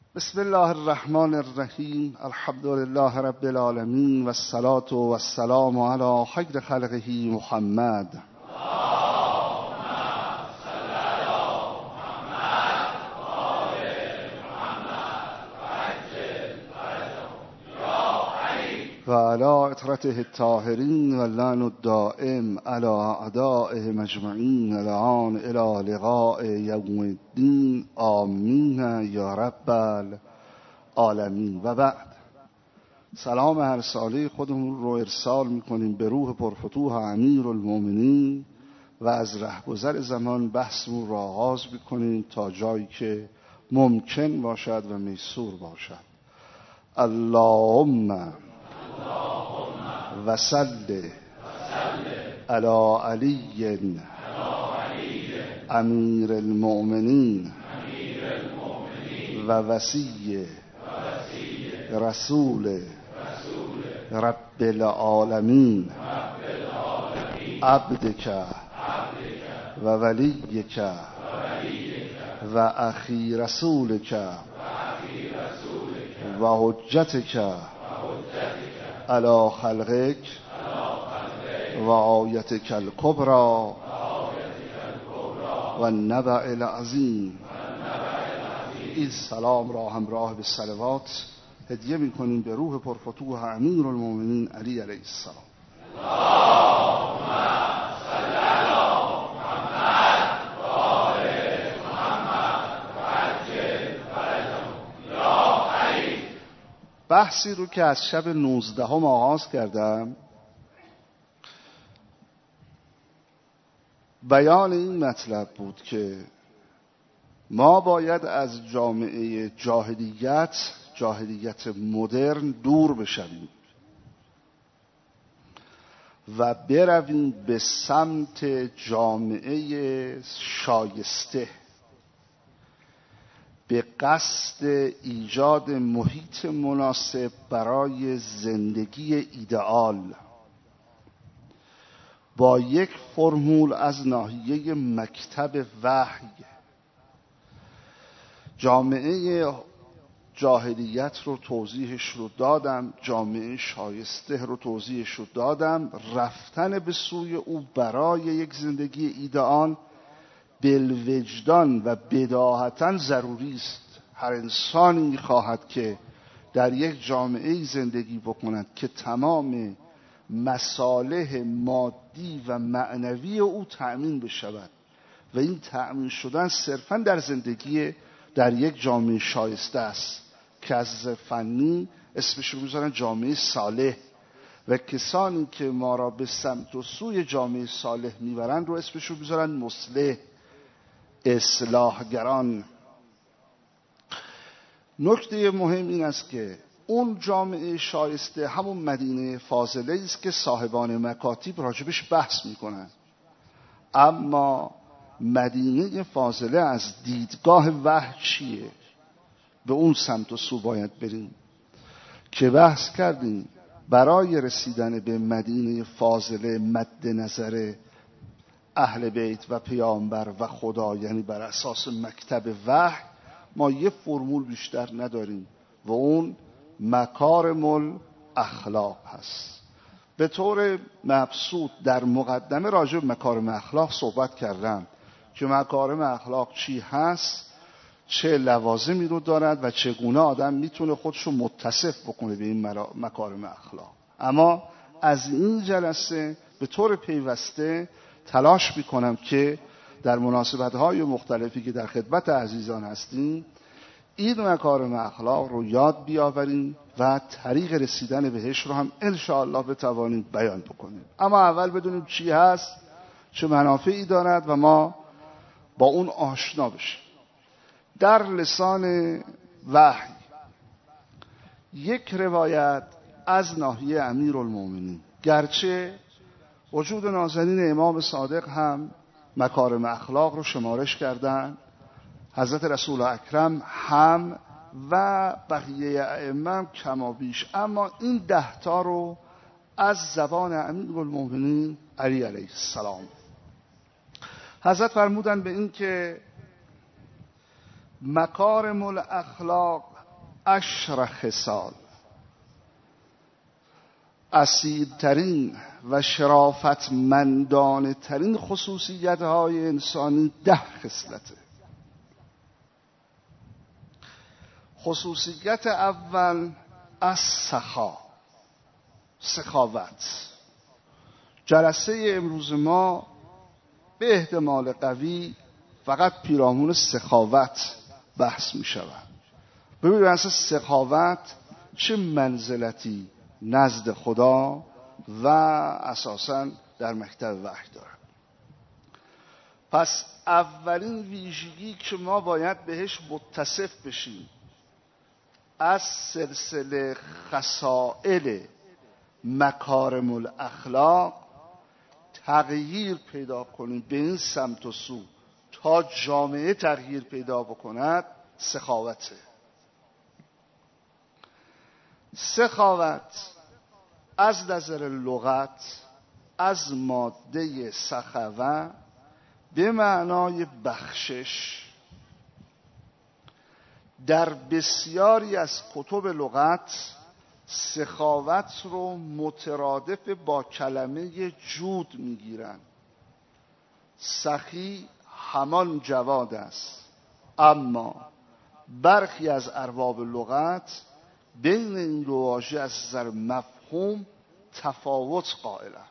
بسم الله الرحمن الرحیم. الحمد لله رب العالمین و الصلاة و السلام علی خیر خلقه محمد. و علی اطرته الطاهرین و اللعن الدائم علی اعدائهم اجمعین الان الی لقاء یوم الدین آمین یا رب العالمین. و بعد، سلام هر ساله خودمون رو ارسال میکنیم به روح پرفتوح امیر المؤمنین و از رهگذر زمان بحثمون رو آغاز میکنیم تا جایی که ممکن باشد و میسور باشد. اللهم و صل علی علی امیر المؤمنین و وصی رسول رب العالمین عبدک و ولیک و اخی رسولک و حجتک علی خلقک و آیتک الکبری و النبأ العظیم. این سلام را همراه به صلوات هدیه میکنیم به روح پرفتوح امیر المؤمنین علی علیه السلام. بحثی رو که از شب 19 آغاز کردم، بیان این مطلب بود که ما باید از جامعه جاهلیت مدرن دور بشویم و برویم به سمت جامعه شایسته به قصد ایجاد محیط مناسب برای زندگی ایدئال با یک فرمول از ناحیه مکتب وحی. جامعه جاهلیت رو توضیحش رو دادم، جامعه شایسته رو توضیحش رو دادم. رفتن به سوی او برای یک زندگی ایدئال بالوجدان و بداهتاً ضروری است. هر انسانی می‌خواهد که در یک جامعه زندگی بکند که تمام مصالح مادی و معنوی او تأمین بشود و این تأمین شدن صرفاً در زندگی در یک جامعه شایسته است که از فنی اسمش رو می‌ذارن جامعه صالح، و کسانی که ما را به سمت و سوی جامعه صالح می‌برند رو اسمش رو می‌ذارن مصلح، اصلاحگران. نکته مهم این است که اون جامعه شایسته همون مدینه فاضله است که صاحبان مکاتب راجبش بحث میکنن، اما مدینه فاضله از دیدگاه وحی چیه؟ به اون سمت و سو باید بریم که بحث کردیم. برای رسیدن به مدینه فاضله مد نظر اهل بیت و پیامبر و خدا، یعنی بر اساس مکتب وحی، ما یه فرمول بیشتر نداریم و اون مکارم الاخلاق هست. به طور مبسوط در مقدمه راجع به مکارم اخلاق صحبت کردم که مکارم اخلاق چی هست، چه لوازمی رو دارد و چگونه آدم میتونه خودشو متصف بکنه به این مکارم اخلاق. اما از این جلسه به طور پیوسته تلاش میکنم که در مناسبت‌های مختلفی که در خدمت عزیزان هستیم این مکارم اخلاق رو یاد بیاوریم و طریق رسیدن بهش رو هم انشاءالله بتوانیم بیان بکنیم. اما اول بدونیم چی هست، چه منافعی دارد و ما با اون آشنا بشیم. در لسان وحی یک روایت از ناحیه امیرالمومنین، گرچه وجود نازنین امام صادق هم مکارم اخلاق رو شمارش کردن، حضرت رسول اکرم هم و بقیه ائمه کما بیش، اما این 10 تا رو از زبان امیرالمومنین علی علیه السلام حضرت فرمودن به این که مکارم الاخلاق 10 خصال، اصیلترین و شرافتمندانه ترین خصوصیت های انسانی 10 خصلته. خصوصیت اول از سخاوت. جلسه امروز ما به احتمال قوی فقط پیرامون سخاوت بحث می شود. ببینید اصلا سخاوت چه منزلتی نزد خدا و اساساً در مکتب وحی داره. پس اولین ویژگی که ما باید بهش متصف بشیم از سلسله خصائل مکارم الاخلاق تغییر پیدا کنیم به این سمت و سو تا جامعه تغییر پیدا بکند، سخاوته. سخاوت از نظر لغت از ماده سخوه به معنای بخشش. در بسیاری از کتب لغت سخاوت رو مترادف با کلمه جود میگیرن. سخی همان جواد است، اما برخی از ارباب لغت بین این دو واژه از نظر مفهوم تفاوت قائلند.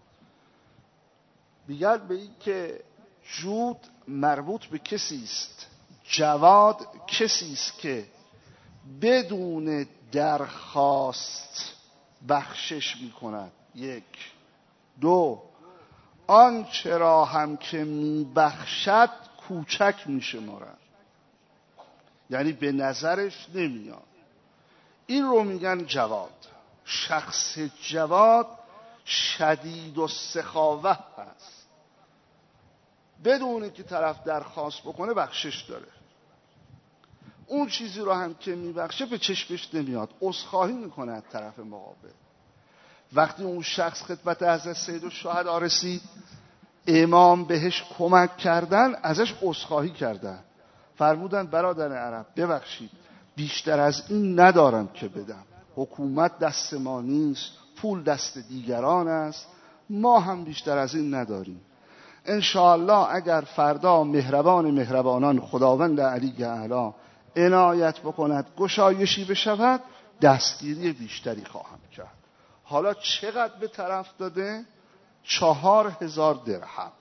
میگن به این که جود مربوط به کسی است، جواد کسی است که بدون درخواست بخشش میکند. 1 2 آنچه را هم که میبخشد کوچک میشمارد، یعنی به نظرش نمیاد. این رو میگن جواد. شخص جواد شدید و سخاوت هست، بدون که طرف درخواست بکنه بخشش داره. اون چیزی رو هم که میبخشه به چشمش نمیاد، عذرخواهی میکنه از طرف مقابل. وقتی اون شخص خدمت حضرت سیدالشهدا رسید، امام بهش کمک کردن، ازش عذرخواهی کردن، فرمودن برادر عرب ببخشید، بیشتر از این ندارم که بدم، حکومت دست ما نیست، پول دست دیگران است، ما هم بیشتر از این نداریم. انشاءالله اگر فردا مهربانان خداوند علی اعلی عنایت بکند گشایشی بشود، دستگیری بیشتری خواهم کرد. حالا چقدر به طرف داده؟ 4000 درهم.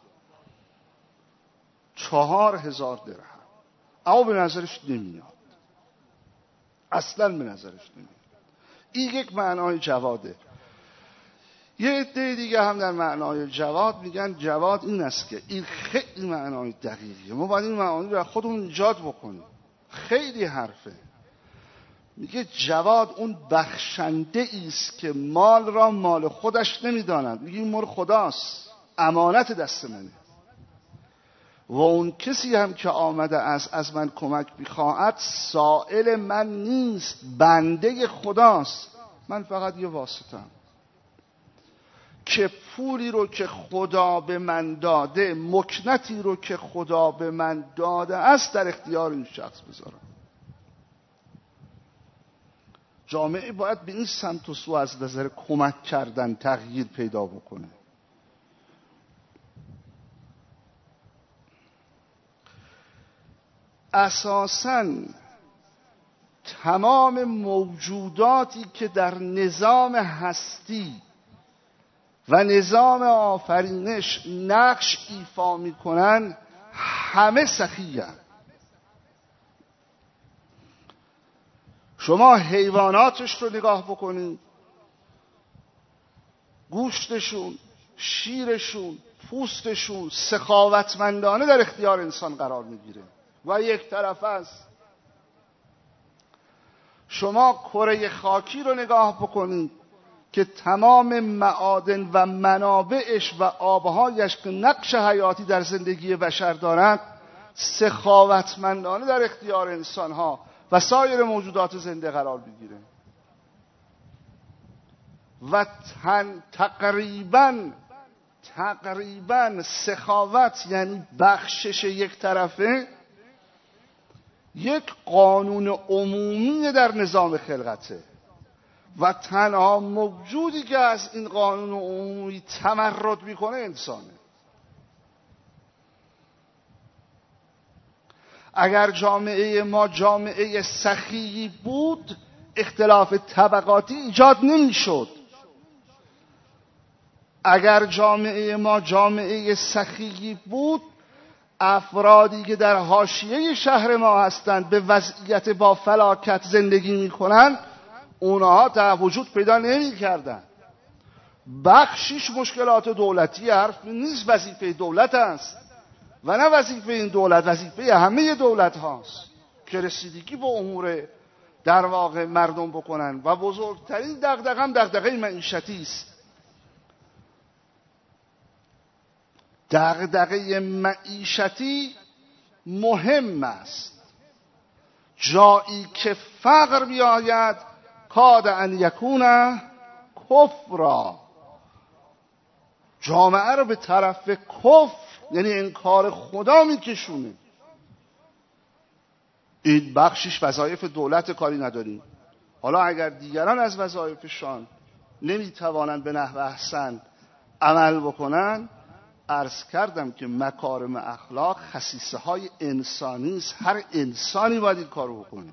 4000 درهم. اما به نظرش نمیاد، اصلا به نظرش نمیاد. این یک معنای جواده. یه عده دیگه هم در معنای جواد میگن جواد این است که این خیلی معنای دقیقیه، ما باید این معانی رو خودمون ایجاد بکنیم. خیلی حرفه. میگه جواد اون بخشنده ایست که مال را مال خودش نمیداند. میگه این مال خداست، امانت دست منه. و اون کسی هم که آمده است از من کمک بخواهد سائل من نیست، بنده خداست. من فقط یه واسطه‌ام که پولی رو که خدا به من داده، مکنتی رو که خدا به من داده است در اختیار این شخص بذارم. جامعه باید به این سمت و سو از نظر کمک کردن تغییر پیدا بکنه. اساساً تمام موجوداتی که در نظام هستی و نظام آفرینش نقش ایفا میکنن همه سخی هستند. شما حیواناتش رو نگاه بکنید، گوشتشون، شیرشون، پوستشون سخاوتمندانه در اختیار انسان قرار میگیره و یک طرف است. شما کره خاکی رو نگاه بکنید که تمام معادن و منابعش و آبهایش که نقش حیاتی در زندگی بشر دارند سخاوتمندانه در اختیار انسانها و سایر موجودات زنده قرار بگیره و تقریباً سخاوت یعنی بخشش یک طرفه یک قانون عمومی در نظام خلقته و تنها موجودی که از این قانون عمومی تمرد میکنه انسانه. اگر جامعه ما جامعه سخیی بود، اختلاف طبقاتی ایجاد نمیشد. اگر جامعه ما جامعه سخیی بود، افرادی که در حاشیه شهر ما هستند به وضعیت با فلاکت زندگی میکنند، اونها تا وجود پیدا نمی‌کردند. بخشیش مشکلات دولتی حرف نیست، وظیفه دولت است و نه وظیفه این دولت، وظیفه همه دولت هاست که رسیدگی به امور در واقع مردم بکنن و بزرگترین دغدغه هم دغدغه معیشتی است. دغدغه معیشتی مهم است. جایی که فقر بیاید کاد ان یکون کفرا، جامعه رو به طرف کفر یعنی انکار خدا میکشونه. این بخشش وظایف دولت، کاری نداریم. حالا اگر دیگران از وظایفشان نمیتوانند به نحو احسن عمل بکنن، عرض کردم که مکارم اخلاق خصیصه های انسانی است. هر انسانی باید این کارو بکنه.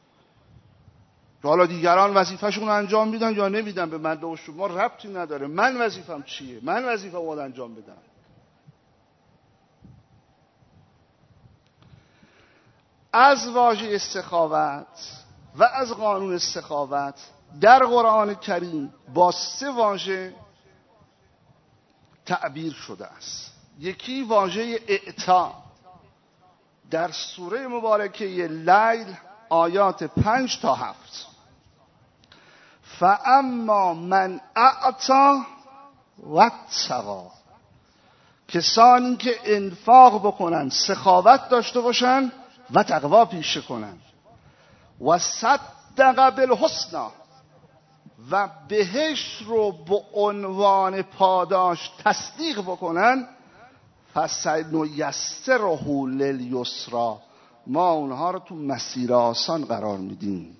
حالا دیگران وظیفه‌شون انجام میدن یا نمیدن به من و شما ربطی نداره. من وظیفم چیه؟ من وظیفه‌مو باید انجام بدم. از واژه سخاوت و از قانون سخاوت در قرآن کریم با 3 واژه تعبیر شده است. یکی واژه اعطا در سوره مبارکه لیل آیات 5 تا 7. فاما من اعطا واتقی، کسانی که انفاق بکنن، سخاوت داشته باشن و تقوا پیشه کنن، و صدق بالحسنی، و بهش رو به عنوان پاداش تصدیق بکنن، فسنیسره للیسری، ما اونها رو تو مسیر آسان قرار میدیم.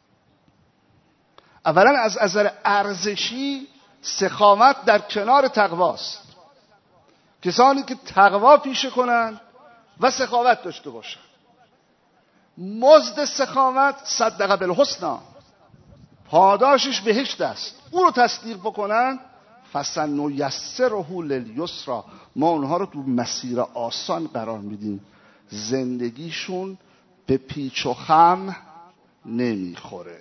اولا از نظر ارزشی سخاوت در کنار تقواست. کسانی که تقوا پیشه کنن و سخاوت داشته باشن، مزد سخاوت صدق بالحسنی، پاداشش بهشت است، او رو تصدیق بکنن، فسنیسره للیسری، ما اونها رو تو مسیر آسان قرار میدیم. زندگیشون به پیچ و خم نمیخوره،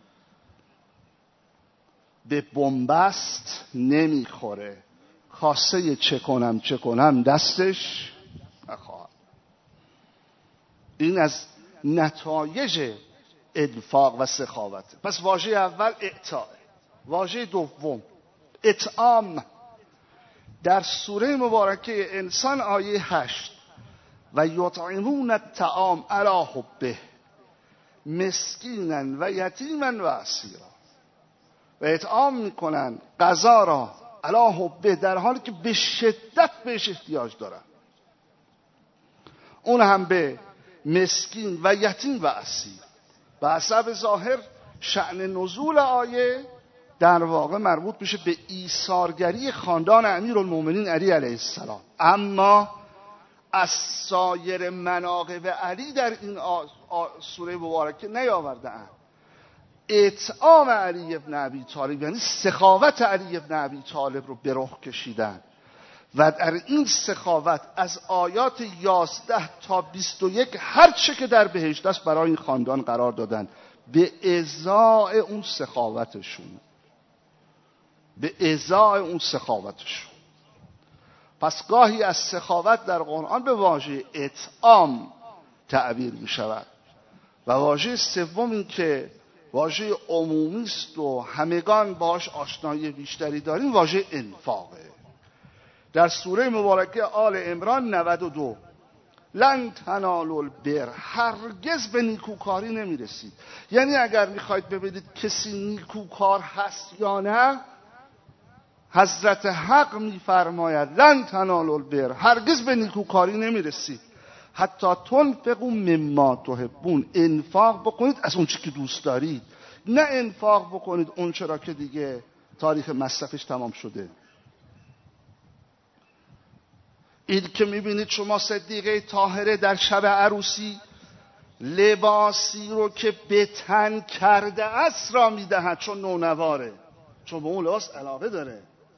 به بنبست نمیخوره، کاسه چه کنم دستش نخواهد. این از نتایج انفاق و سخاوت. پس واژه اول اعطاء. واژه دوم اطعام در سوره مبارکه انسان آیه 8: و یطعمون الطعام علی حبه مسکینا و یتیما و اسیرا، و اطعام میکنن غذا را علی حبه در حالی که به شدت بهش احتیاج دارن، اون هم به مسکین و یتیم و اسیر. به حسب ظاهر شأن نزول آیه در واقع مربوط میشه به ایثارگری خاندان امیرالمومنین علی علیه السلام، اما از سایر مناقب علی در این سوره مبارکه نیاورده اند. اطعام علی ابن ابی طالب یعنی سخاوت علی ابن ابی طالب رو به رخ کشیدن و در این سخاوت از آیات 11 تا 21 هر چه که در بهشت است برای این خاندان قرار دادن، به ازای اون سخاوتشون، به ازای اون سخاوتشون. پس گاهی از سخاوت در قرآن به واژه اطعام تعبیر می شود. و واژه سوم این که واژه عمومی است و همگان باش آشنایی بیشتری داریم، واژه انفاقه. در سوره مبارکه آل عمران 92: لن تنالوا البر، هرگز به نیکوکاری نمیرسید. یعنی اگر میخواید ببینید کسی نیکوکار هست یا نه، حضرت حق میفرماید لن تنالوا البر، هرگز به نیکوکاری نمیرسید. حتی تنفقوا مما تحبون، انفاق بکنید از اون چی که دوست دارید، نه انفاق بکنید اون چرا که دیگه تاریخ مصرفش تمام شده. این که میبینید شما صدیقه طاهره در شب عروسی لباسی رو که به تن کرده است را میدهد، چون نونواره، چون به اون لباس علاقه داره.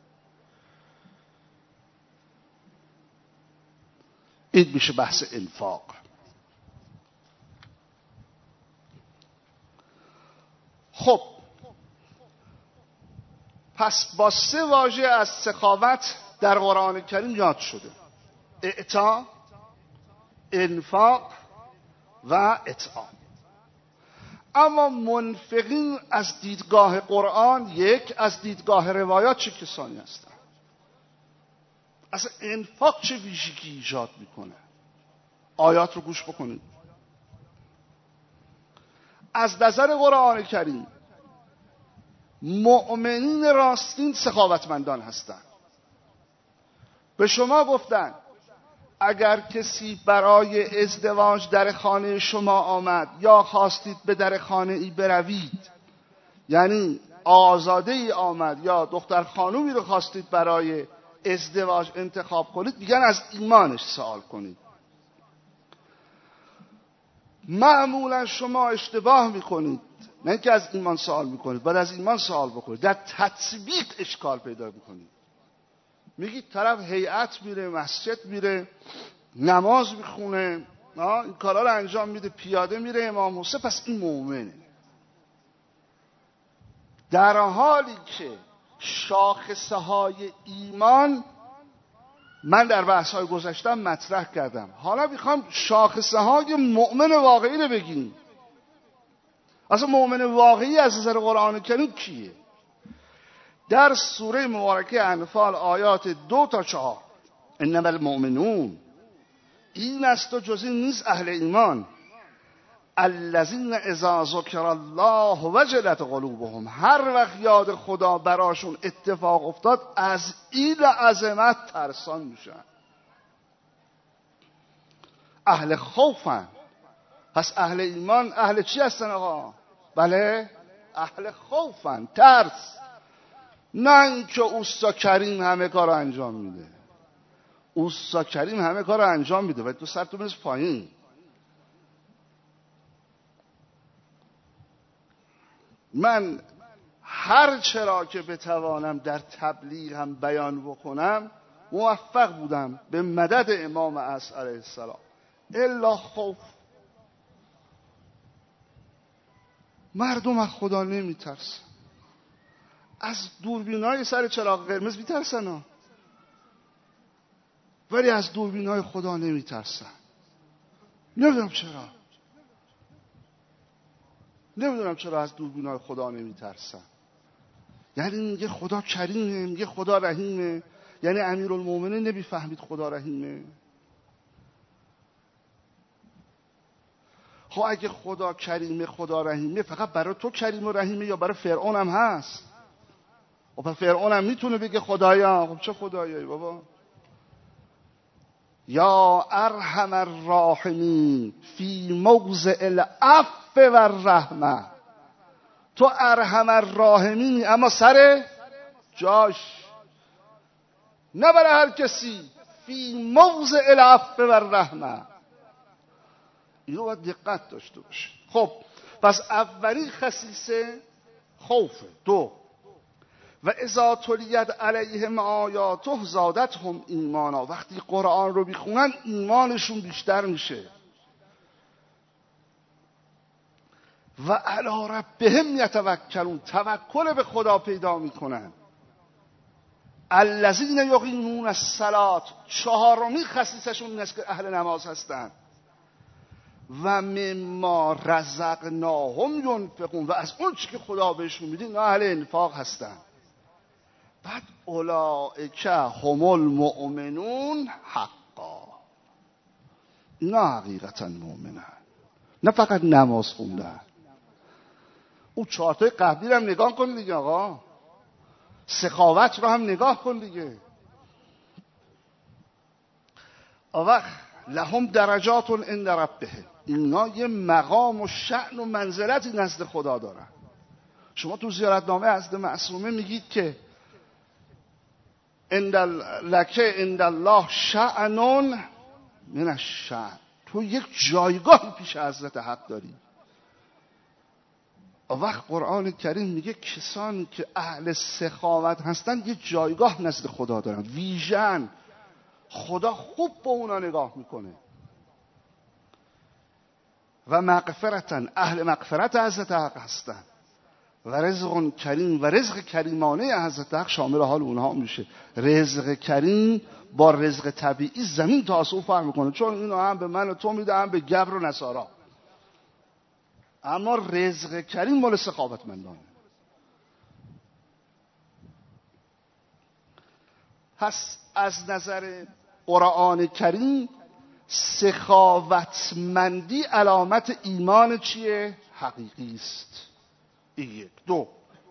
این میشه بحث انفاق. خب پس با 3 واژه از سخاوت در قرآن کریم یاد شده: اعطا، انفاق و اطعام. اما منفقین از دیدگاه قرآن یک، از دیدگاه روایات چه کسانی هستند؟ اصلا انفاق چه ویژگی ایجاد میکنه؟ آیات رو گوش بکنید. از نظر قرآن کریم مؤمنین راستین سخاوتمندان هستند. به شما گفتن اگر کسی برای ازدواج در خانه شما آمد یا خواستید به در خانه ای بروید، یعنی آزاده ای آمد یا دختر خانومی رو خواستید برای ازدواج انتخاب کنید، میگن از ایمانش سوال کنید. معمولا شما اشتباه میکنید، نه اینکه از ایمان سوال میکنید، باید از ایمان سوال بکنید، در تطبیق اشکال پیدا میکنید. میگید طرف هیئت میره، مسجد میره، نماز میخونه، این کارا رو انجام میده، پیاده میره امام حسین، پس این مؤمنه. در حالی که شاخصه های ایمان من در بحث های گذشتم مطرح کردم، حالا میخوام شاخصه های مؤمن واقعی رو بگیم. اصلا مؤمن واقعی از نظر قرآن کریم کیه؟ در سوره مبارکه انفال آیات 2 تا 4 انما المؤمنون، این است و جز این نیست اهل ایمان، الذین اذا ذکر الله وجلت قلوبهم، هر وقت یاد خدا براشون اتفاق افتاد از این عظمت ترسان میشن. اهل خوفن. پس اهل ایمان اهل چی هستن آقا؟ بله، اهل خوفن، ترس. نه اینکه اوستا کریم همه کار رو انجام میده. اوستا کریم همه کار رو انجام میده و تو سرتو بنز پایین. من هر چرا که بتوانم در تبلیغ هم بیان بکنم موفق بودم به مدد امام عصر علیه السلام. الا خوف. مردم از خدا نمیترسن. از دوربینای سر چراغ قرمز میترسن ها، ولی از دوربینای خدا نمیترسن. نمیدونم چرا از دوربینای خدا نمیترسن. یعنی میگه خدا کریمه، میگه خدا رحیمه، یعنی امیرالمومنین نمیفهمید خدا رحیمه. خب اگه خدا کریمه، خدا رحیمه، فقط برای تو کریم و رحیمه یا برای فرعون هم هست؟ خب فرعون هم میتونه بگه خدایا. خب چه خدایایی بابا؟ یا ارحم الراحمین فی موضع العفو و الرحمه، تو ارحم الراحمینی اما سر جاش، نه برای هر کسی. فی موضع العفو و الرحمه، اینو باید دقت داشته باشه. خب پس اولی خصیصه خوفه. 2 و اذا تلیت علیهم آیاته زادتهم ایمانا، وقتی قرآن رو بخونن ایمانشون بیشتر میشه. و علی ربهم یتوکلون، توکل به خدا پیدا میکنن. الذین یقیمون الصلاة، 4مین خصیصشون این است که اهل نماز هستن. و مما رزقناهم ینفقون، و از اون چی که خدا بهشون میده اینا اهل انفاق هستن. بعد اولئک هم المؤمنون حقا، اینا حقیقتا مؤمنن، نه فقط نماز خوندن. اون 4 تای قبلی رو هم نگاه کن دیگه آقا، سخاوت رو هم نگاه کن دیگه. وقت لهم درجات عند ربهم، اینا یه مقام و شأن و منزلتی نزد خدا دارن. شما تو زیارتنامه حضرت معصومه میگید که لکه عند الله شأن من الشأن، تو یک جایگاه پیش حضرت حق داری. وقت قرآن کریم میگه کسانی که اهل سخاوت هستن یه جایگاه نزد خدا دارن، ویژن، خدا خوب به اونا نگاه میکنه. و مغفرتن، اهل مغفرت حضرت حق هستن. و رزق کریم، و رزق کریمانه حضرت حق شامل حال اونها میشه. رزق کریم با رزق طبیعی زمین تا آسمون فرق میکنه، چون اینو هم به من و تو میده، هم به گبر و نصارا. اما رزق کریم مال سخاوتمندانه. پس از نظر قرآن کریم سخاوتمندی علامت ایمان چیه؟ حقیقی است. یک. دو،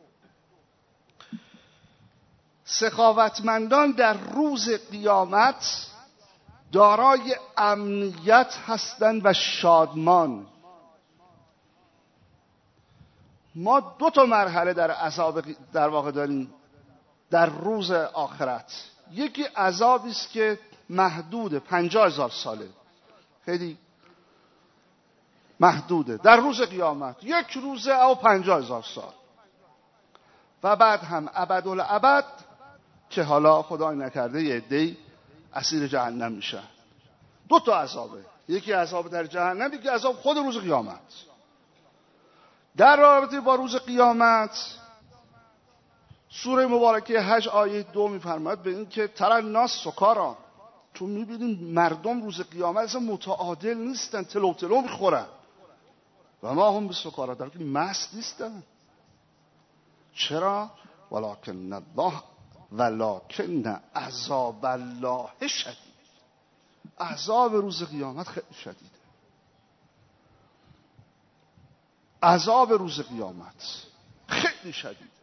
سخاوتمندان در روز قیامت دارای امنیت هستند و شادمان. ما 2 مرحله در عذاب در واقع داریم در روز آخرت. یکی عذابی است که محدوده، 50,000 ساله، خیلی محدوده در روز قیامت، 1 روزه او 50,000 سال. و بعد هم ابدالابد که حالا خدای نکرده یه عده‌ای اسیر جهنم میشن. 2 عذابه، یکی عذاب در جهنم، یکی عذاب خود روز قیامت. در رابطه با روز قیامت سوره مبارکه حج آیه 2 میفرماید به این که ترى الناس سکارا، تو میبینین مردم روز قیامت اصلا متعادل نیستن، تلو تلو میخورن. و ما هم به سکارا، در که مست نیستن. چرا؟ ولکن عذاب الله شدید. عذاب روز قیامت خیلی شدیده. عذاب روز قیامت خیلی شدید.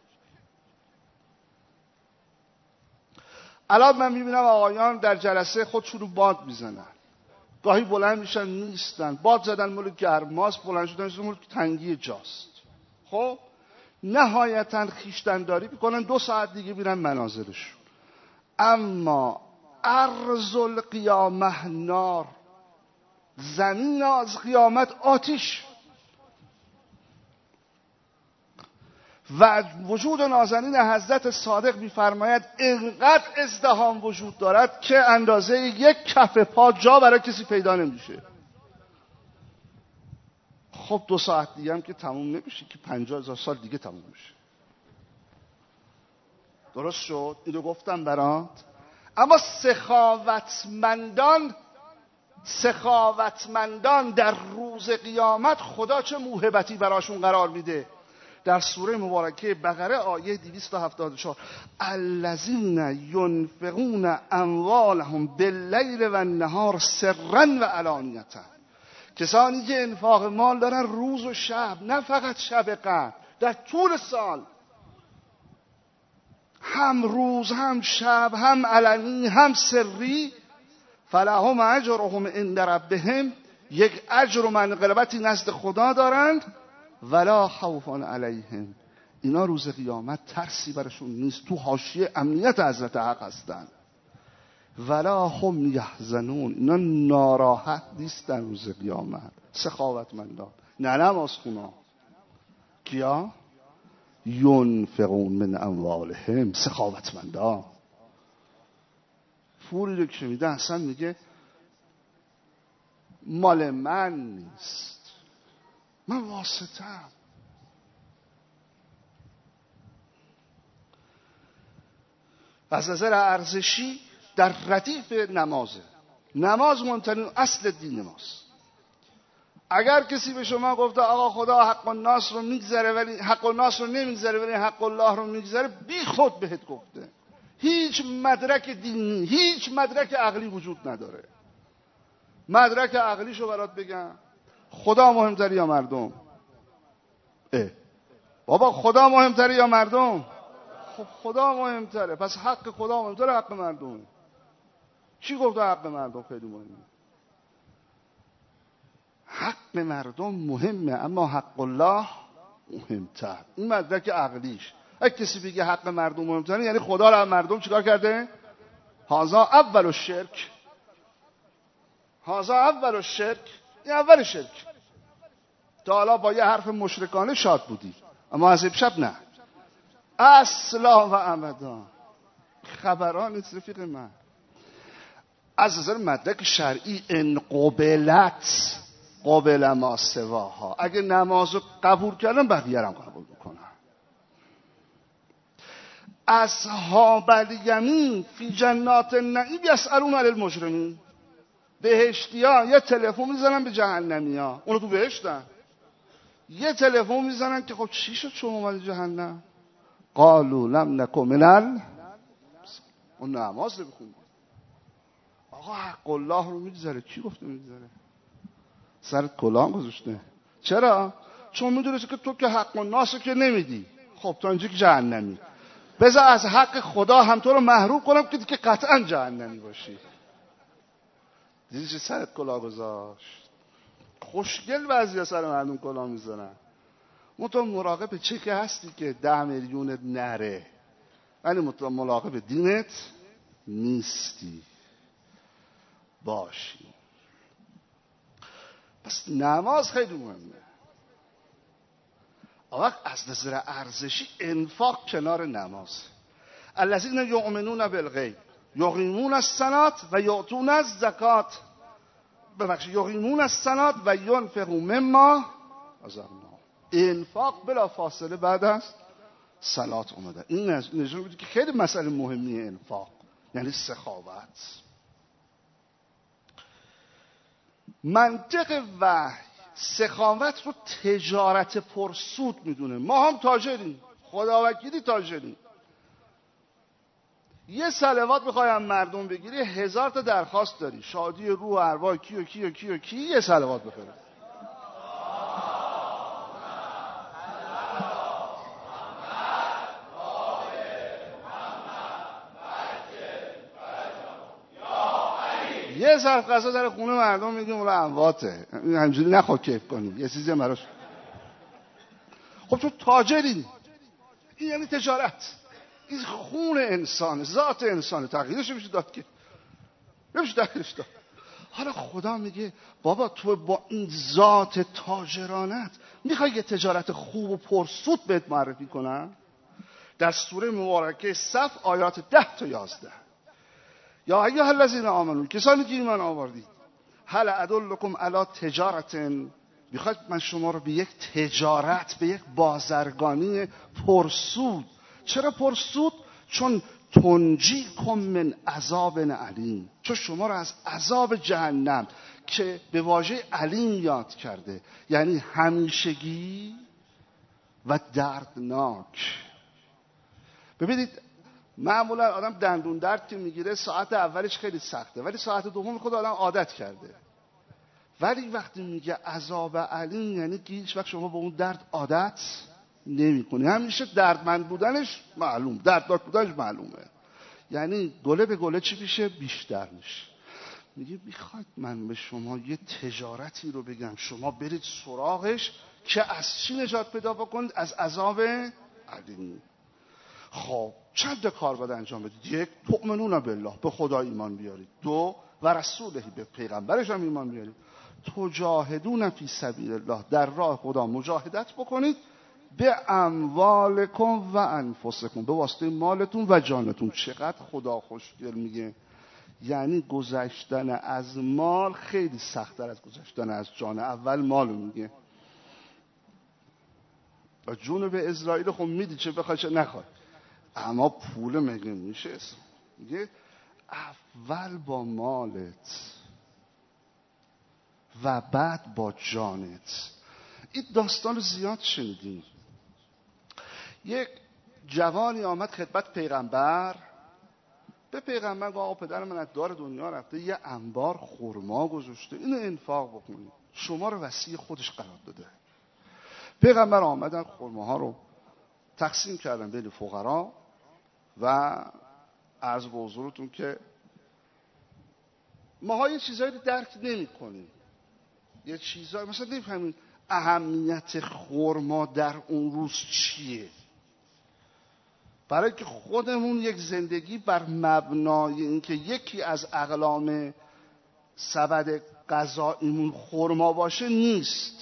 الان من میبینم آقایان در جلسه خودشون رو باد میزنن، گاهی بلند میشن نیستن، باد زدن مال گرماست، بلند شدن مال تنگی جاست. خب نهایتا خیشتنداری میکنن، 2 ساعت دیگه میرن منازلشون. اما ارض القیامه نار، زمین از قیامت آتش. و وجود نازنین حضرت صادق میفرماید اینقدر ازدحام وجود دارد که اندازه 1 کف پا جا برای کسی پیدا نمیشه. خب 2 ساعت دیگه هم که تموم نمیشه که 50,000 سال دیگه تموم میشه. درست شد؟ اینو گفتم برات. اما سخاوتمندان در روز قیامت خدا چه موهبتی براشون قرار میده. در سوره مبارکه بقره آیه 274 الذین ینفقون اموالهم باللیل و النهار سرا و علانیة، کسانی که انفاق مال دارن روز و شب، نه فقط شب قدر، در طول سال، هم روز هم شب هم علنی هم سری، فلهم اجرهم عند ربهم، یک اجر و منقبتی نزد خدا دارند، ولا خوف علیهم، اینا روز قیامت ترسی برشون نیست، تو حاشیه امنیت حضرت حق هستن. ولا هم یحزنون، اینا ناراحت نیستن روز قیامت. سخاوتمندان، نه نمازخونا. کیا؟ ینفقون من اموالهم، سخاوتمندان. پولی رو که میده اصلا میگه مال من نیست، من واسطه‌ام. از نظر ارزشی در ردیف نمازه. نماز مهمترین اصل دین ماست. اگر کسی به شما گفته آقا خدا حق الناس رو میگذره ولی حق الناس رو نمیگذره ولی حق الله رو میگذره، بی خود بهت گفته. هیچ مدرک دینی، هیچ مدرک عقلی وجود نداره. مدرک عقلیشو برات بگم، خدا مهمتره یا مردم؟ بابا خدا مهمتره یا مردم؟ خب خدا مهمتره، پس حق خدا مهمتره حق مردم. کی گفته حق مردم خیلی مهمه؟ حق مردم مهمه اما حق الله مهمتر. این مدرک عقلیش. اگه کسی بگه حق مردم مهمتره یعنی خدا را مردم چیکار کرده؟ هذا اول الشرک. هذا اول الشرک. این اول شرک. تا حالا با یه حرف مشرکانه شاد بودی اما از امشب نه. اصلا و ابدا. خبران نیست رفیق من. از نظر مدرک شرعی ان قبلت قبل ما سواها. اگه نماز رو قبول کردن بقیه هم قبول میکنن. اصحاب الیمین فی جنات النعیم یسألون علی المجرمین. بهشتی‌ها یه تلفن میزنن به جهنمی‌ها، اونو تو بهشتن. یه تلفن میزنن که خب چی شد شما اومدید جهنم؟ قالوا لم نکن من اون نماز رو بخونید. آقا حق الله رو میگذره. کی گفته میگذره؟ سرت کلاه گذاشته. چرا؟ چون میدونستی که تو که حق الناس که نمیدی. خب تا اینجا که جهنمی. بذار از حق خدا هم تو رو محروم کنم که قطعا جهنمی باشی. دیدی چه سرت کلاه گذاشت؟ خوشگل بعضی سر مردم کلاه میزنن. تو مراقب چه که هستی که 10 میلیونت نره، ولی مراقب دینت نیستی. باشی. پس نماز خیلی مهمه. وقت از نظر ارزشی انفاق کنار نماز. الذین یؤمنون بالغیب یقیمون الصلاة و یؤتون الزکات. یقیمون الصلاة و ینفقون مما رزقناهم. انفاق بلا فاصله بعد از صلات اومده. این نشون میده که خیلی مسئله مهمیه انفاق، یعنی سخاوت. منطق وحی سخاوت رو تجارت پرسود میدونه. ما هم تاجریم، خداوکیلی تاجریم. یه صلوات میخوای هم مردم بگیری 1000 تا درخواست داری، شادی روح ارواح کی و کی و کی و کی. یه صلوات بخوره. یه ظرف غذا در خونه مردم میگیم اون امواته، همینجوری نخواه کیف کنی، یه چیزی براش. خب تو تاجری. این یعنی تجارت. این خون انسان، ذات انسان، تغییرش میشه داد که نمیشه تغییرش داد. حالا خدا میگه بابا تو با این ذات تاجرانت میخوای یه تجارت خوب و پرسود بهت معرفی کنم؟ در سوره مبارکه صف آیات 10 تا 11. یا ایها الذین آمنو، کسانی که ایمان آوردید، هل ادلکم علی تجارت، میخواید من شما رو به یک تجارت، به یک بازرگانی پرسود. چرا پرسود؟ چون تنجیکم من عذاب علیم، چون شما رو از عذاب جهنم که به واژه علیم یاد کرده یعنی همیشگی و دردناک. ببینید معمولا آدم دندون درد که میگیره ساعت اولش خیلی سخته، ولی ساعت دوم خود آدم عادت کرده. ولی وقتی میگه عذاب علیم یعنی که هیچ وقت شما به اون درد عادت نمی‌کنی. همیشه دردمند بودنش معلوم، دردناک بودنش معلومه. یعنی گله به گله چی میشه؟ بیشتر میشه. میگه میخواد من به شما یه تجارتی رو بگم شما برید سراغش که از چی نجات پیدا بکنید؟ از عذاب علیم. خب چند کار باید انجام بدید؟ یک، تؤمنون بالله، به خدا ایمان بیارید. دو، و رسوله، به پیغمبرش هم ایمان بیارید. تجاهدون فی سبیل الله، در راه خدا مجاهدت بکنید. به اموالکم و انفسکم، به واسطه مالتون و جانتون. چقدر خدا خوشگل میگه. یعنی گذشتن از مال خیلی سخت‌تر از گذشتن از جان. اول مالو میگه. و جنوب اسرائیل خب میدی چه بخوای چه نخوای، اما پول مگه میشه؟ میگه اول با مالت و بعد با جانت. این داستان رو زیاد شنیدیم. یک جوانی آمد خدمت پیغمبر. به پیغمبر گفت آقا پدر من از دار دنیا رفته، یه انبار خرما گذاشته، اینو انفاق بکنید. شما رو وصی خودش قرار داده. پیغمبر آمدن خرماها رو تقسیم کردن بین فقرا و عرض به حضورتون که ماها یه چیزایی رو درک نمی کنیم. یه چیزایی مثلا نمی‌فهمین اهمیت خرما در اون روز چیه. برای که خودمون یک زندگی بر مبنای اینکه یکی از اقلام سبد غذاییمون خرما باشه نیست.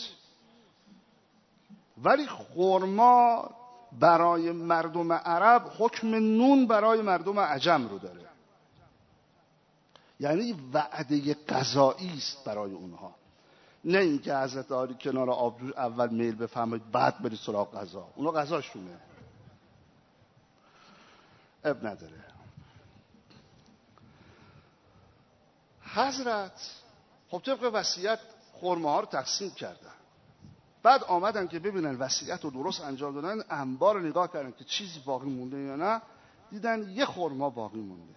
ولی خرما برای مردم عرب حکم نون برای مردم عجم رو داره. یعنی وعده غذایی است برای اونها. نه اینکه حضرت علی کنار آبجو اول میل بفرمایید بعد برید سراغ غذا. اونا غذاشونه. اب نداره. حضرت خب طبق وصیت خرماها رو تقسیم کردن. بعد آمدن که ببینن وصیت رو درست انجام دادن، انبار رو نگاه کردن که چیزی باقی مونده یا نه، دیدن یه خرما باقی مونده.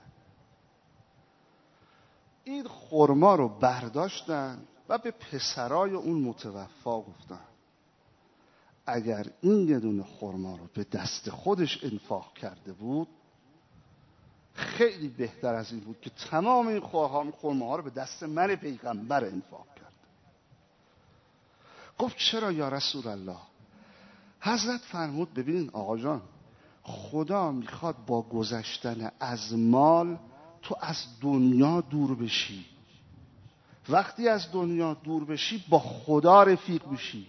این خرما رو برداشتن و به پسرای اون متوفا گفتن اگر این یه دونه خرما رو به دست خودش انفاق کرده بود خیلی بهتر از این بود که تمام این خرماها رو به دست من پیغمبر انفاق کرد. گفت چرا یا رسول الله؟ حضرت فرمود ببینین آقا جان، خدا میخواد با گذشتن از مال تو از دنیا دور بشی. وقتی از دنیا دور بشی با خدا رفیق بشی.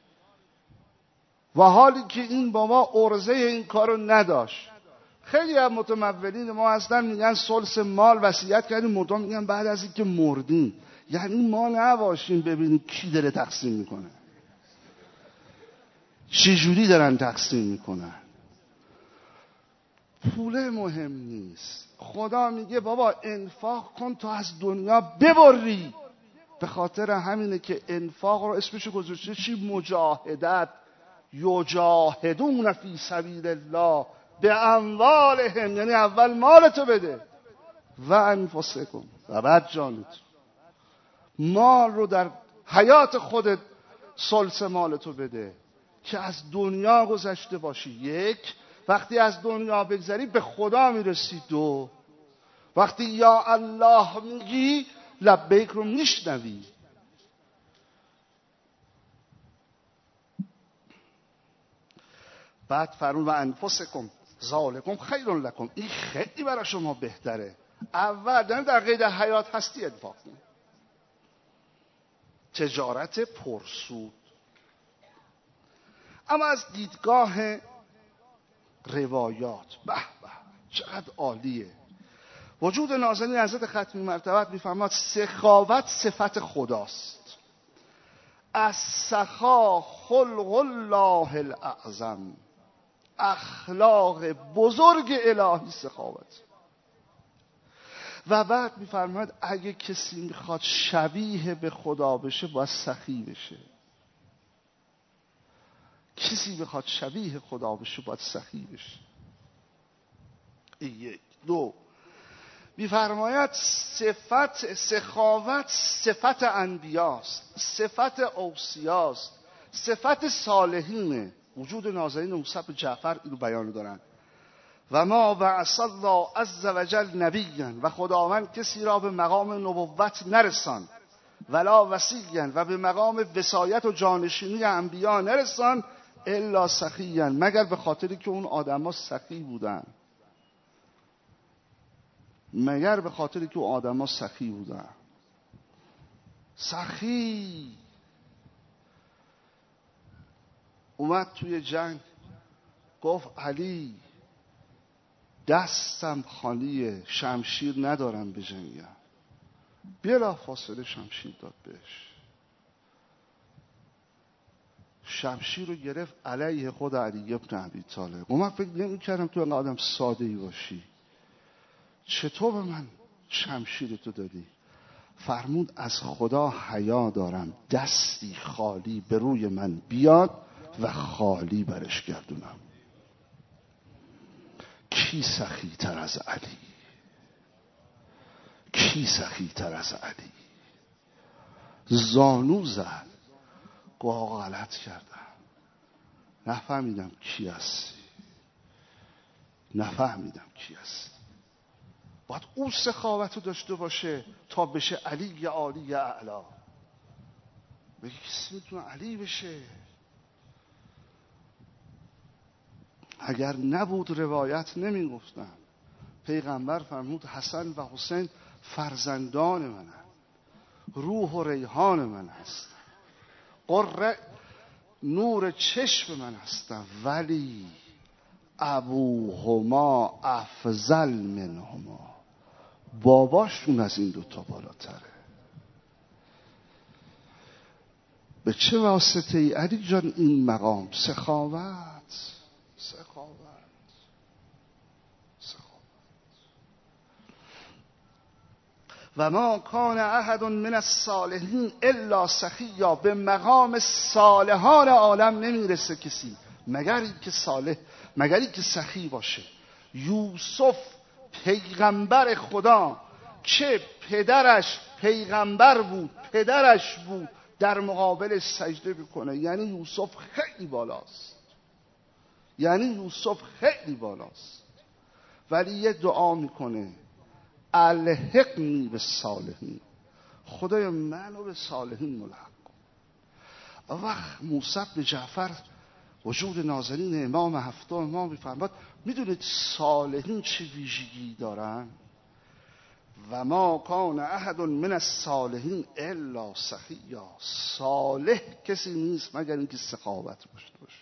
و حالی که این بابا عرضه این کارو نداشت. خیلی از متمولین ما هستن میگن ثلث مال وصیت کردیم، مردم میگن بعد از اینکه مردیم. یعنی ما نباشیم ببینیم کی داره تقسیم میکنه، چه جوری دارن تقسیم میکنن. پول مهم نیست. خدا میگه بابا انفاق کن تا از دنیا ببری. به خاطر همینه که انفاق رو اسمشو گذاشته چی؟ مجاهدت. یجاهدون فی سبیل الله به اموالهم، یعنی اول مالتو بده و انفسکم و بعد جانتو. مال رو در حیات خودت ثلث مالتو بده که از دنیا گذشته باشی. یک، وقتی از دنیا بگذری به خدا میرسی. دو، وقتی یا الله میگی لبیک رو میشنوی. بعد فرمود و انفسکم ذالکم خیر لکم، این خیلی برای شما بهتره. اول در قید حیات هستی انفاق کن. تجارت پرسود. اما از دیدگاه روایات به به چقدر عالیه. وجود نازنین حضرت ختمی مرتبت میفرماد سخاوت صفت خداست. از سخا خلق الله الاعظم، اخلاق بزرگ الهی سخاوت. و بعد میفرماد اگه کسی میخواد شبیه به خدا بشه باید سخی بشه. کسی بخواد شبیه خدا بشه باید سخی بشه. یک. دو، میفرماید صفت سخاوت صفت انبیاست، صفت اوصیاست، صفت صالحینه. وجود نازنین موسی بن جعفر اینو بیان دارن. و ما بعث الله عز وجل نبیا، و خداوند کسی را به مقام نبوت نرسان، ولا وصیا، و به مقام وصایت و جانشینی انبیا نرسان، الا سخیا، مگر به خاطری که اون آدما سخی بودن. مگر به خاطری که اون آدما سخی بودن. سخی اومد توی جنگ گفت علی دستم خالیه، شمشیر ندارم بجنگم. بلا فاصله شمشیر داد بهش. شمشیر رو گرفت علیه خود علی ابن ابی طالب. من فکر نمی کردم تو این آدم ساده ای باشی. چطور به من شمشیر تو دادی؟ فرمود از خدا حیا دارم دستی خالی به روی من بیاد و خالی برش گردونم. کی سخی تر از علی؟ کی سخی تر از علی؟ زانو زد. گواه غلط کردم، نفهمیدم کی هستی، نفهمیدم کی هستی. باید او سخاوت رو داشته باشه تا بشه علی عالی اعلا. بگه کسی میتونه علی بشه؟ اگر نبود روایت نمیگفتن. پیغمبر فرمود حسن و حسین فرزندان منند، روح و ریحان من هستند، قره نور چشم من هستند، ولی ابوهما افضل منهما، باباشون از این دوتا بالاتره. به چه واسطه ای علی جان این مقام؟ سخاوت. و ما کان احد من الصالحین الا سخیا، به مقام صالحان عالم نمیرسه کسی مگر اینکه صالح، مگر اینکه سخی باشه. یوسف پیغمبر خدا که پدرش پیغمبر بود، پدرش بود، در مقابلش سجده بکنه، یعنی یوسف خیلی بالاست، یعنی یوسف خیلی بالاست. ولی یه دعا میکنه الحقنی بالصالحین، خدای منو به صالحین ملحق کن. وقت موسی بن جعفر وجود نازنین امام هفتم امام میفرماد میدونید صالحین چه ویژگی دارن؟ و ما کان احد من الصالحین الا سخیا، صالح کسی نیست مگر اینکه سخاوت داشته باشه.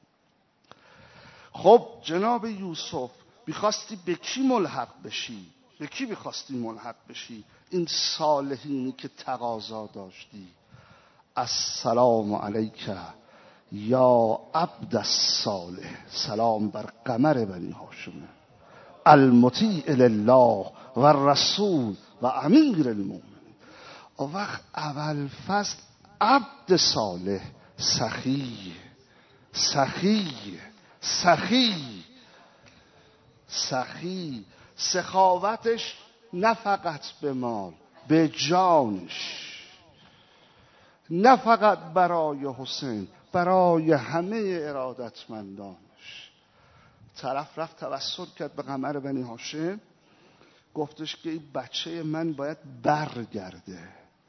خب جناب یوسف میخواستی به کی ملحق بشی؟ به کی میخواستی ملحق بشی؟ این صالحینی که تقاضا داشتی. السلام علیک یا عبد الصالح، سلام بر قمر بنی هاشم المطیع لله و الرسول و امیر المؤمنین. وقت اول فصل عبد صالح سخی سخی سخی سخی، سخاوتش نه فقط به مال، به جانش، نه فقط برای حسین، برای همه ارادتمندانش. طرف رفت توسل کرد به قمر بنی هاشم، گفتش که این بچه من باید برگرده،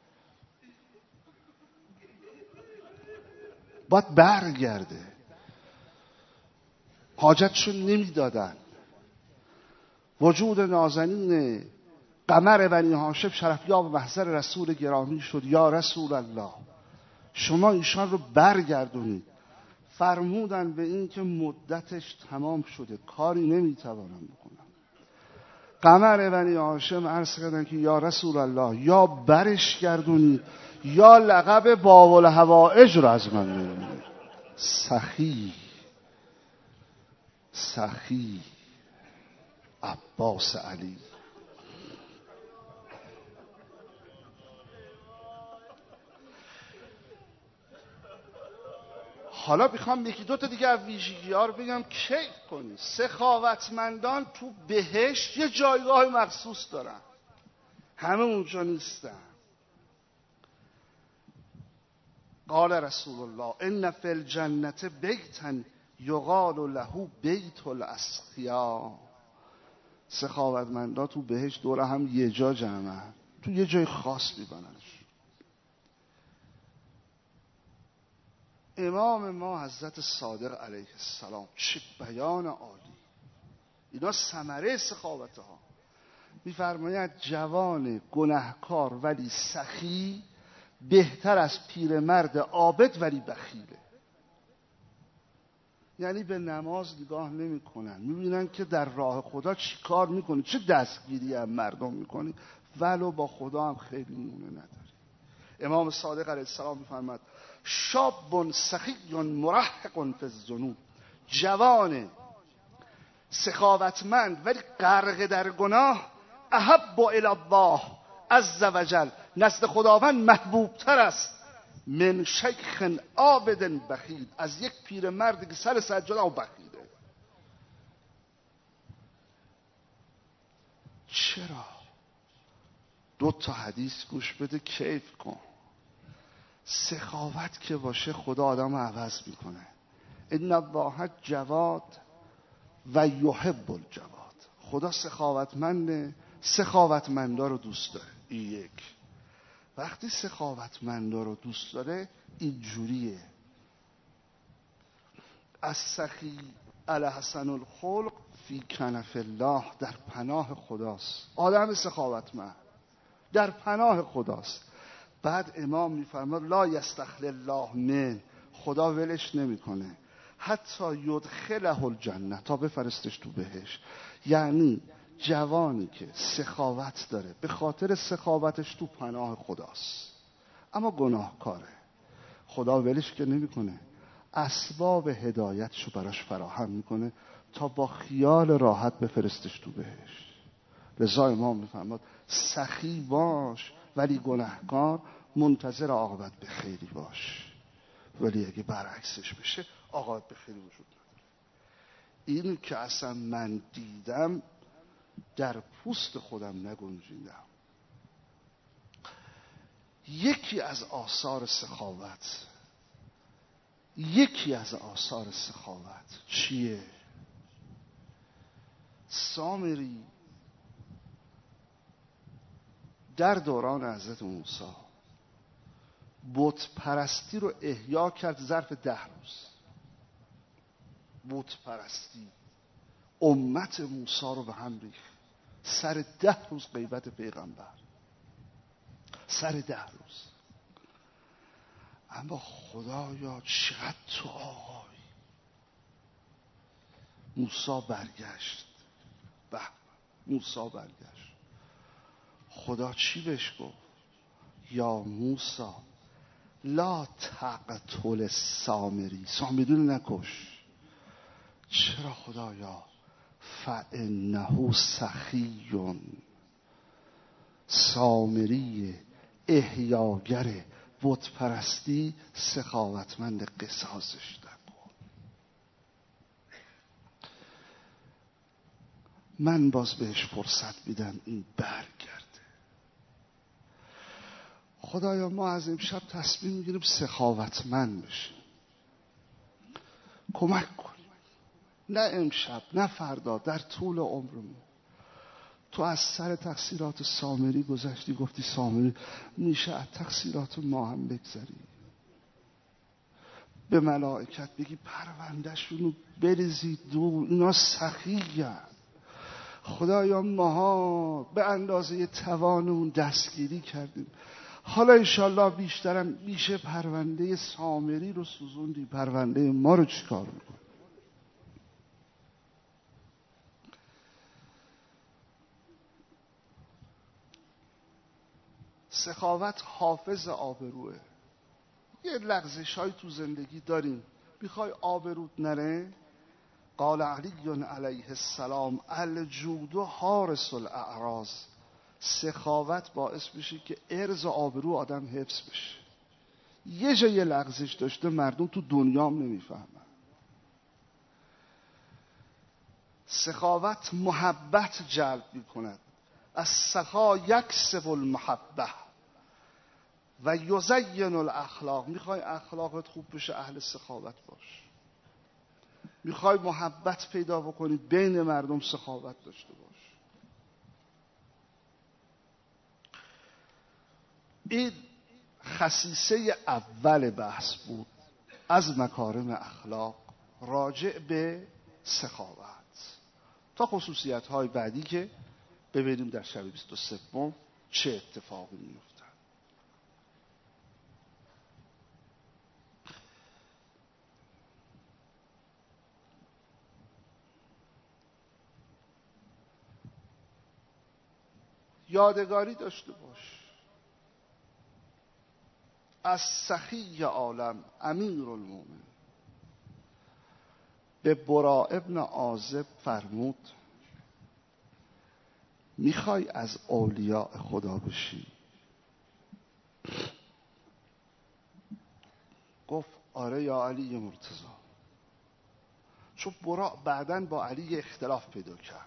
باید برگرده. حاجتشون نمیدادن. وجود نازنین قمر بنی هاشم شرفیاب محضر رسول گرامی شد. یا رسول الله شما ایشان رو برگردونید. فرمودن به این که مدتش تمام شده، کاری نمیتوانم بکنم. قمر بنی هاشم عرض کردن که یا رسول الله یا برش گردونید یا لقب باب الحوائج رو از من بگیرید. سخی سخی عباس علی. حالا میخوام یکی دو تا دیگه از ویژگی‌ها رو بگم کیف کنید. سخاوتمندان تو بهشت یه جایگاه مخصوص دارن، همه اونجا نیستن. قال رسول الله ان فی الجنة بیتا یقال له بیت الاسخیا. سخاوتمندان تو بهشت دور هم یه جا جمعن، تو یه جای خاص میبننش. امام ما حضرت صادق علیه السلام چه بیان عالی. اینا ثمره سخاوت ها. میفرماید جوان گناهکار ولی سخی بهتر از پیرمرد عابد ولی بخیله. یعنی به نماز نگاه نمی کنن، میبینن که در راه خدا چی کار میکنی، چه دستگیری هم مردم میکنی، ولو با خدا هم خیلی نمونه نداری. امام صادق علیه السلام میفرماید شاب سخی مرحق فی الذنوب، جوان سخاوتمند ولی غرق در گناه، احب الی الله عز وجل، نزد خداوند محبوب تر است من شیخ عابد بخیل، از یک پیرمردی که سر سجاده و بخیله. چرا؟ دو تا حدیث گوش بده کیف کن. سخاوت که باشه خدا آدم عوض میکنه. ان الله جواد و یحب الجواد. خدا سخاوتمنده، سخاوتمندا رو دوست داره. این یک. وقتی سخاوتمند رو دوست داره اینجوریه. از سخی الحسن الخلق فی کنف الله، در پناه خداست. آدم سخاوتمند در پناه خداست. بعد امام میفرماد لا یستخلی الله من، خدا ولش نمیکنه حتی یدخله الجنه، تا بفرستش تو بهشت. یعنی جوانی که سخاوت داره به خاطر سخاوتش تو پناه خداست، اما گناهکاره، خدا ولش که نمیکنه، اسباب هدایتشو براش فراهم میکنه تا با خیال راحت بفرستش تو بهشت. لذا امام میفرماد سخی باش ولی گناهکار، منتظر عاقبت به خیری باش. ولی اگه برعکسش بشه عاقبت به خیری وجود نداره. این که اصلا من دیدم در پوست خودم نگنجیدم. یکی از آثار سخاوت چیه؟ سامری در دوران حضرت موسی بت پرستی رو احیا کرد ظرف 10 روز. بت پرستی امت موسی رو به هم ریخت سر 10 روز غیبت پیغمبر، سر 10 روز. اما خدایا چقدر تو آقایی. موسی برگشت. خدا چی بهش گفت؟ یا موسی لا تقتل سامری، سامری رو نکش. چرا خدایا؟ فانه سخی، سامری احیاگر بت پرستی سخاوتمند، قصاصش نکن. من باز بهش فرصت میدم این برگرده. خدایا ما از امشب تصمیم میگیریم سخاوتمند بشیم، کمک کن. نه امشب نه فردا، در طول عمرمون. تو از سر تقصیرات سامری گذشتی، گفتی سامری میشه از تقصیرات ما هم بگذری. به ملائکت بگی پروندهشونو بریزید دور، اینا سخی‌اند. خدایا ماها به اندازه توانمون دستگیری کردیم، حالا انشالله بیشترم میشه پرونده سامری رو سوزوندی، پرونده ما رو چیکار میکنی؟ سخاوت حافظ آبروه. یه لغزش های تو زندگی داریم، میخوای آبروت نره؟ قال علی علیه السلام الجود حارس الاعراض، سخاوت باعث میشه که عرض و آبرو آدم حفظ بشه. یه جای لغزش داشته مردم تو دنیام نمیفهمن. سخاوت محبت جلب میکند. از سخا یکسب المحبه و یزین الاخلاق. میخوای اخلاقت خوب بشه اهل سخاوت باش. میخوای محبت پیدا بکنی بین مردم سخاوت داشته باش. این خصیصه اول بحث بود از مکارم اخلاق راجع به سخاوت، تا خصوصیت های بعدی که ببینیم در شب 23 چه اتفاقی میفته. یادگاری داشته باش از سخی عالم امیر المومن به برا ابن عازب فرمود میخوای از اولیاء خدا بشی؟ گفت آره یا علی مرتضی. چون برا بعدن با علی اختلاف پیدا کرد،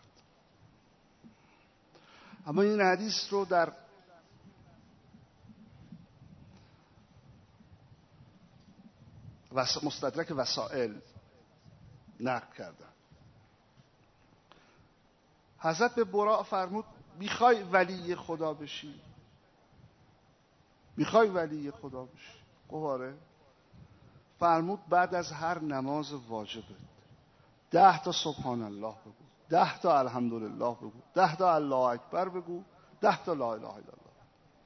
اما این حدیث رو در مستدرک وسائل نقل کردن. حضرت به برا فرمود میخوای ولی خدا بشی؟ میخوای ولی خدا بشی؟ گواره فرمود بعد از هر نماز واجبت 10 تا سبحان الله بگو، 10 تا الحمدلله بگو، 10 تا الله اکبر بگو، 10 تا لا اله الا الله.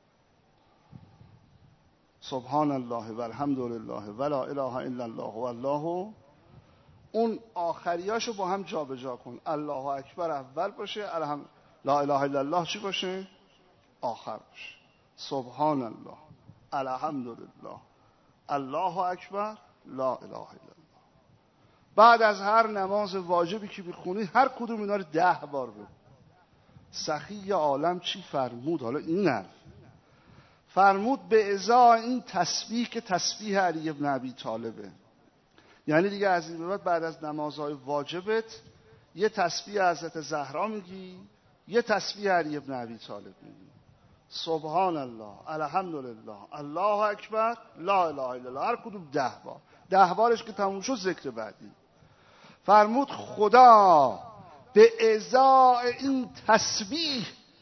سبحان الله و الحمدلله و لا اله الا الله و الله. اون آخریاشو با هم جابجا کن. الله اکبر اول باشه، لا اله الا الله چی باشه؟ آخر باشه. سبحان الله، الحمدلله، الله اکبر، لا اله الا الله. بعد از هر نماز واجبی که بخونی هر کدوم اینا رو 10 بار بگو. سخی عالم چی فرمود؟ حالا این حرف فرمود به ازای این تسبیح که تسبیح علی ابن ابی طالبه. یعنی دیگه از این به بعد از نمازهای واجبت یه تسبیح حضرت زهرا میگی، یه تسبیح علی ابن ابی طالب میگی. سبحان الله، الحمدلله، الله اکبر، لا اله الا الله. هر کدوم 10 بار. 10 بارش که تموم شد ذکر بعدی. فرمود خدا به ازای این تسبیح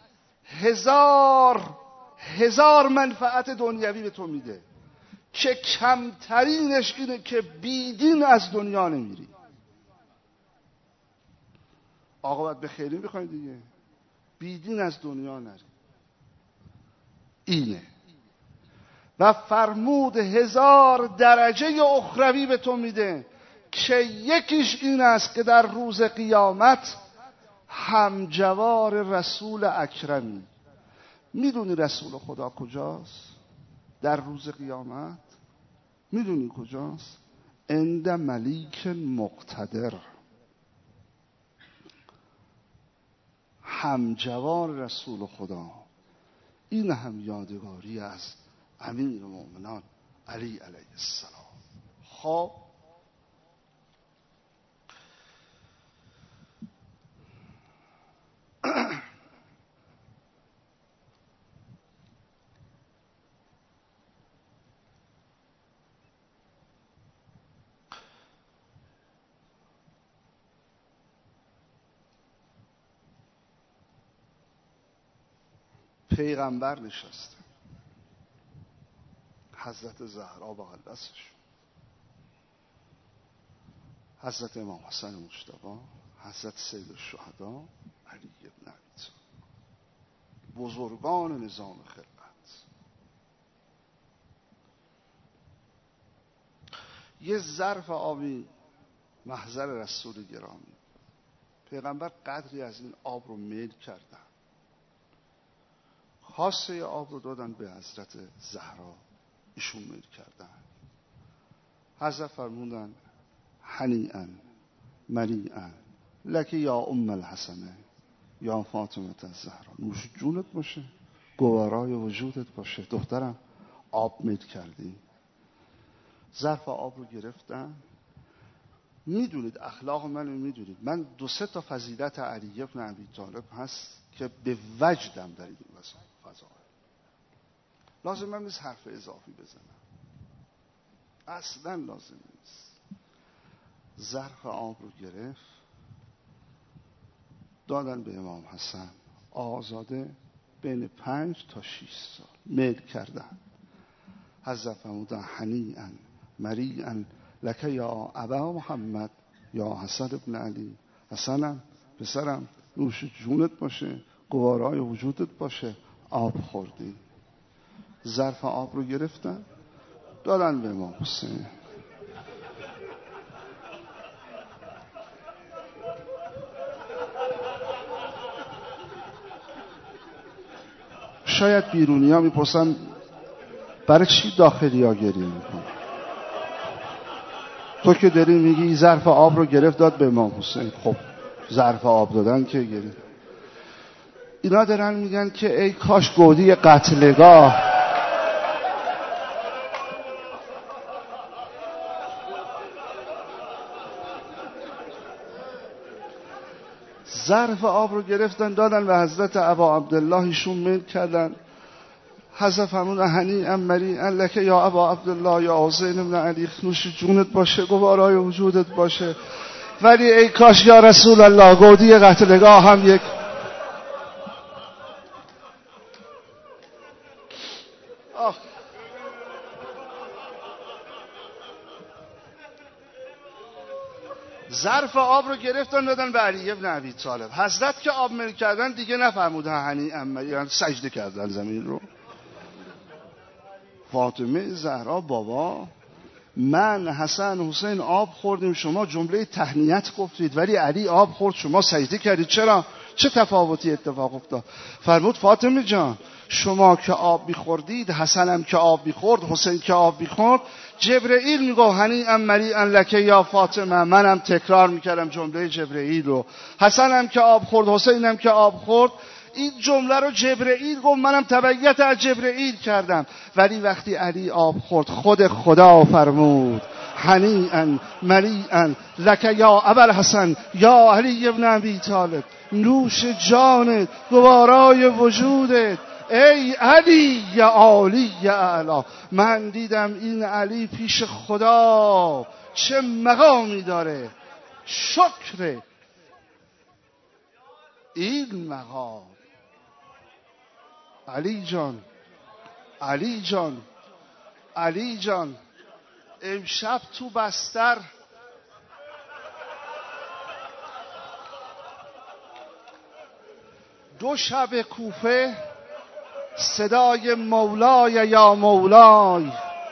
هزار منفعت دنیوی به تو میده که کمترینش اینه که بیدین از دنیا نمیری. آقا باید به خیری بخواید دیگه، بیدین از دنیا نری. اینه. و فرمود 1000 درجه اخروی به تو میده که یکیش این است که در روز قیامت همجوار رسول اکرمی. میدونی رسول خدا کجاست؟ در روز قیامت میدونی کجاست؟ عند ملیک مقتدر. همجوار رسول خدا. این هم یادگاری از امیر المؤمنان علی علیه السلام. خب پیغمبر نشسته، حضرت زهرا بغل دستش، حضرت امام حسن مجتبی، حضرت سید الشهدا علی ابن ابی طالب، بزرگان نظام خلقت. یه ظرف آبی محضر رسول گرامی، پیغمبر قدری از این آب رو میل کردن، خاصه آب رو دادن به حضرت زهرا، ایشون میل کردن. حضرت فرمودن هنیئا مریئا لک یا ام الحسنه یا فاطمه الزهرا. نوش جونت باشه، گوارای وجودت باشه دخترم، آب میل کردی. ظرف آب رو گرفتن. میدونید اخلاق منو میدونید، من 2-3 تا فضیلت علی ابن ابی طالب هست که به وجدم در این فضا. لازم من نیست حرف اضافی بزنم، اصلا لازم نیست. ظرف آب رو گرفت دادن به امام حسن، آزاده بین 5 تا 6 سال میل کردن. حضرت فرمودن هنیئا مریئا لک یا ابا محمد یا حسن ابن علی. حسنم پسرم نوش جونت باشه، گوارای وجودت باشه، آب خوردی. ظرف آب رو گرفتن دادن به امام حسین. شاید بیرونی ها میپرسن برای چی داخلی ها گریه میکن؟ تو که داری میگی ظرف آب رو گرفت داد به امام حسین. خب ظرف آب دادن که گریه. اینا دارن میگن که ای کاش گودی قتلگاه ظرف آب رو گرفتن دادن به حضرت ابا عبدالله، ایشون میل کردن. حضرت فرمودن هنیئا مریئا لک یا ابا عبدالله یا حسین ابن علی، نوش جونت باشه، گوارای وجودت باشه، ولی ای کاش یا رسول الله گودی قتلگاه هم یک. ظرف آب رو گرفتن دادن به علی ابن ابی طالب. حضرت که آب میل کردن دیگه نفرمودن هنیئا مریئا، سجده کردن زمین رو. فاطمه زهرا بابا من حسن حسین آب خوردیم شما جمله تهنیت گفتید، ولی علی آب خورد شما سجده کردید، چرا؟ چه تفاوتی اتفاق افتاد؟ فرمود فاطمه جان شما که آب میخوردید، حسن هم که آب میخورد، حسین که آب میخورد، جبرئیل میگو هنیئا مریئا لک یا فاطمه، منم تکرار میکردم جمله جبرئیل رو. حسن هم که آب خورد، حسین هم که آب خورد، این جمله رو جبرئیل گفت، منم تبعیت از جبرئیل کردم. ولی وقتی علی آب خورد خود خدا فرمود هنیئا مریئا لک یا ابوالحسن یا علی ابن ابی طالب، نوش جانت گوارای وجودت ای علی یا عالی یا اعلی. من دیدم این علی پیش خدا چه مقامی داره، شکر این مقام. علی جان علی جان علی جان امشب تو بستر دو شب کوفه صدای مولای یا مولای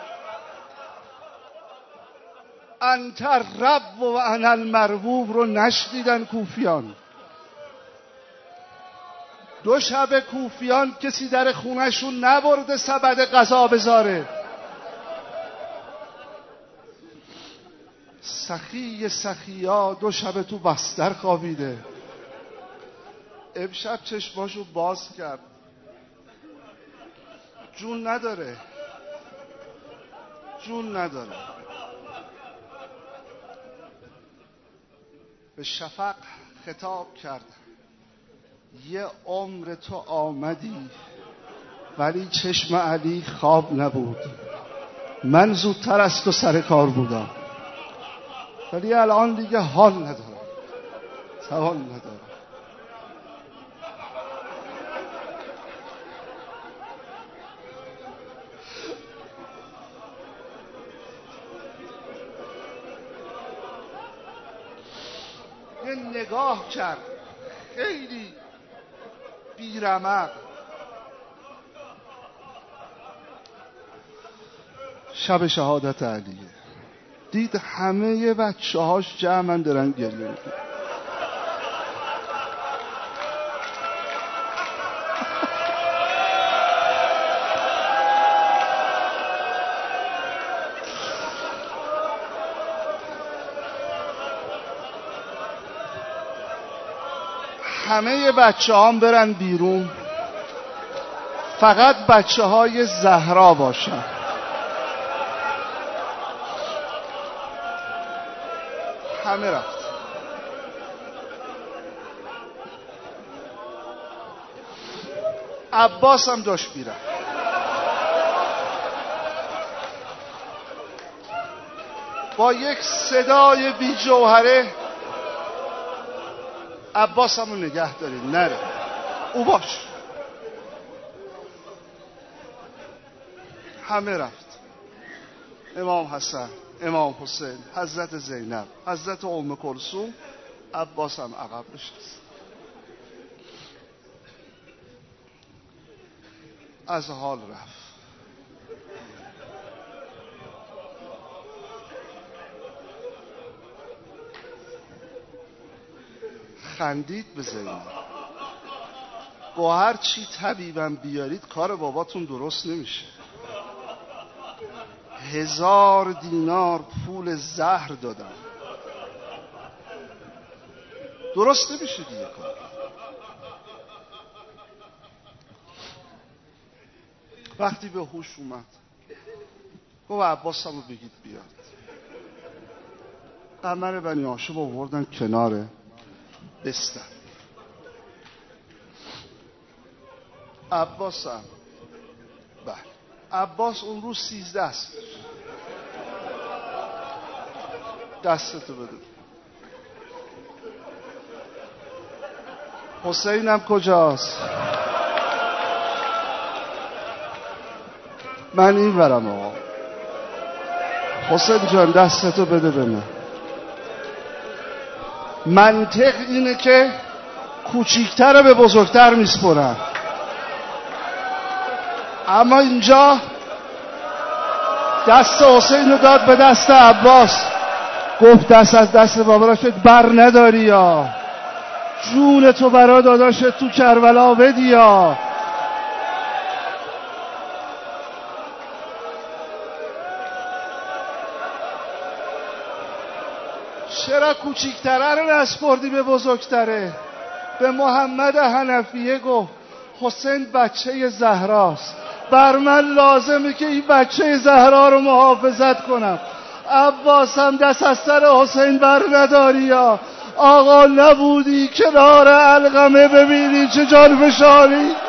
انت الرب و انا المربوب رو نشنیدن کوفیان. دو شب کوفیان کسی در خونهشون نبرده سبد غذا بذاره. سخی سخیا دو شب تو بستر خوابیده، امشب چشماشو باز کرد، جون نداره، جون نداره. به شفق خطاب کرد یه عمر تو آمدی ولی چشم علی خواب نبود، من زودتر از تو سر کار بودم ولی الان دیگه حال ندارم، توان ندارم. یه نگاه کرد خیلی بیرمق، شب شهادت علیه، دید همه بچه هاش جمعن دارن گریه میکنن. همه بچه هام برن بیرون، فقط بچه های زهرا باشن. همه رفت. عباس هم داشت بیرن. با یک صدای بی جوهره عباس همون نگه دارید نره، او باش. همه رفت. امام حسن، امام حسین، حضرت زینب، حضرت ام کلثوم، عباس هم عقب نشست. از حال رفت. خندید به زینب، با هر چی طبیبم بیارید کار باباتون درست نمیشه. 1000 دینار پول زهر دادم، درست نمیشه دیگه کار. وقتی به هوش اومد گفت عباس همو بگید بیاد. قمر بنی هاشم آوردن کنار بستر. عباس هم بله، عباس اون روز 13 است. دستتو بده. حسینم کجاست؟ من این ورم آقا. حسین جان دستتو بده به من. منطق اینه که کوچیکتر به بزرگتر میسپرن، اما اینجا دست حسین رو داد به دست عباس، گفت دست از دست بابا بر نداری یا جون تو برا داداشت تو کربلا بدی یا. چرا کوچیکتره رو نسپردی به بزرگتره؟ به محمد حنفیه گفت حسین بچه زهراست، بر من لازمه که این بچه زهرا رو محافظت کنم. عباس هم دست از سر حسین بر نداری یا آقا نبودی کنار علقمه ببینی چه جان فشاری.